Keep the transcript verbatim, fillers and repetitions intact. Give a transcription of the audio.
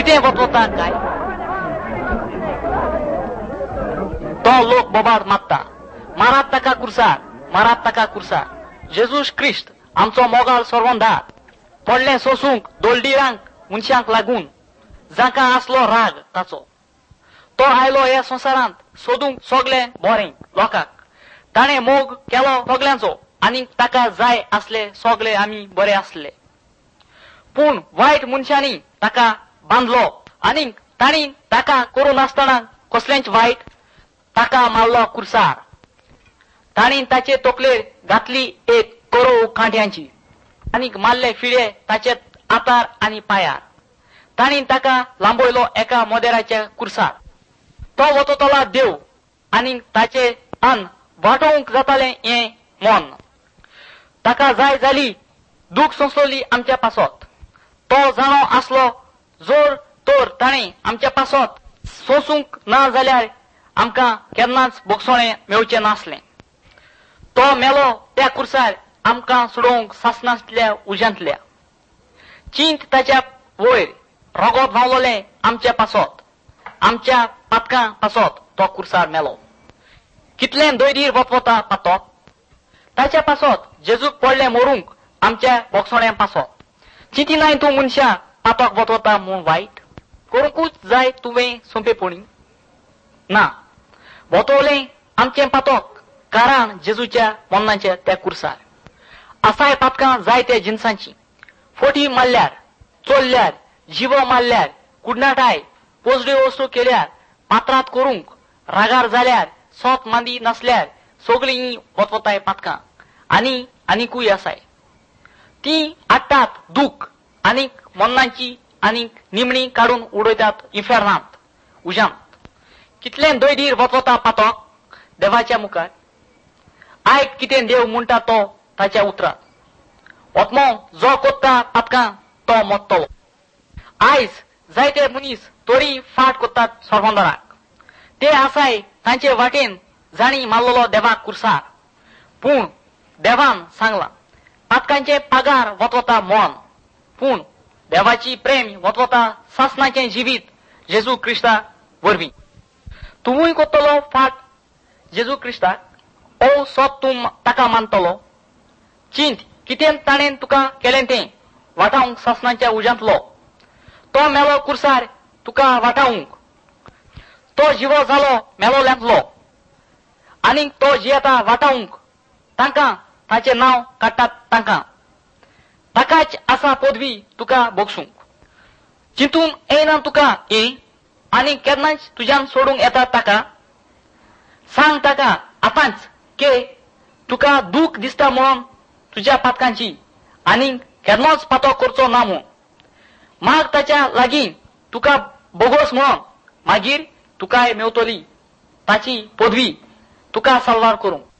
कितें वतवता काय तो लोक बोबाद मागता, मारात ताका कुर्सार, मारात ताका कुर्सार. जेजूस क्रिस्त आमचो मोगाळ सोरवंदार पडलें सोसूंक दोलडीरांक मनशांक लागून जाका आसलो राग ताचो. तो आयलो ह्या संवसारांत सोदूंक सोगलें बरें लोकांक. ताणें मोग केलो सगल्यांचो आनी ताका जाय आसले सोगले आमी बरे आसले. पूण वायट मनशांनी ताका बांदलो आनी तांणी ताका करूं नासतना कसलेंच वायट ताका मारलो कुर्सार. तांणी ताचे तकलेर घातली एक करो कांट्यांची आनी मारले फिडे ताचे आतार आनी पांयार. तांणी ताका लांबयलो एका मोदेराच्या कुर्सार. तो वततलो देव आनी ताचे अन्न वांटोवंक जातालें हें मन. ताका जाय जाली दूख सोंसली आमच्या पासत. तो जाणो आसलो जोर तोर ताणें आमच्या पासत सोंसूंक ना जाल्यार आमकां केन्नाच बोगसोळें मेवचें नासलें. तो मेलो त्या कुर्सार आमकां सोडोवंक सासणांतल्या उज्यांतल्या. चिंत ताच्या वयर रगत व्हांवलोलें आमच्या पासत, आमच्या पातकां पासत तो कुर्सार मेलो. कितलें दोयडीर वतवता पातक ताच्या पासत जेजूक पडलें मोरूंक आमच्या बोगसोळ्यां पासत. चिंतिनाय तूं मनशां पातक वतवता म्हूण वायट करूंकूच जाय तुवें सोंपेपणी ना. वतवलें आमचें पातक कारण जेजूच्या मरणाच्या त्या कुर्सार. आसाय पातकां जाय त्या जिन्सांची. फोटी मारल्यार, चोरल्यार, जिवो मारल्यार, कुडनाटाय, पोजड्यो वस्तू केल्यार, पात्रात करूंक, रागार जाल्यार, सोत मांदी नासल्यार सगळीं वतवताय पातकां आनी आनीकूय आसाय. ती हाडटात दूख आनीक मरणाची आनीक निमणी काडून उडयतात इफेर्नांत उज्यांत. कितलें दोयडीर वतवता पातक देवाच्या मुखार. आयक कितें देव म्हणटा तो ताच्या उतरांत. ओत्मो जो कोत्ता पातकां तो मोत्तलो. आयज जायते मनीस तोरी फाट कोत्तात सोरवंदाराक. ते आसाय तांचे वाटेन जाणी मारलेलो देवाक कुर्सार. पूण देवान सांगलां पातकांचे पागार वतवता मन, पूण देवाची प्रेम वतवता सासणाचें जिवीत जेजू क्रिस्ता वरवीं. तुवूय कोत्तलो फाट जेजू क्रिस्ताक. ओ सोत तूं ताका मानतलो. चिंत कितें ताणें तुका केलें तें वाटावंक सासणाच्या उज्यांतलो. तो मेलो कुर्सार तुका वाटावंक. तो जिवो जालो मेलोल्यांतलो आनी तो जियेता वाटावंक. तांकां ताचें नांव काडटात तांकां. ताकाच आसा पदवी तुका बोगसूंक. चिंतून येयना तुका हें आनी केन्नाच तुज्यान सोडूंक येता ताका. सांग ताका आतांच के तुका दूख दिसता म्हणून तुज्या पातकांची आनी केन्नाच पातो करचो ना म्हूण. माग ताच्या लागीं तुका बोगोस म्हणून मागीर तुकाय मेवतली ताची पदवी तुका साल्वार करूंक.